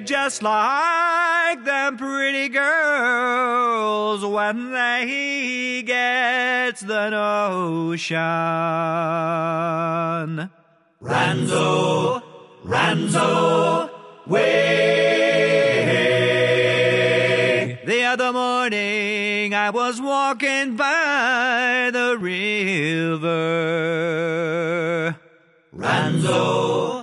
just like them pretty girls when they get the notion. Ranzo, Ranzo, way. The other morning I was walking by the river. Ranzo,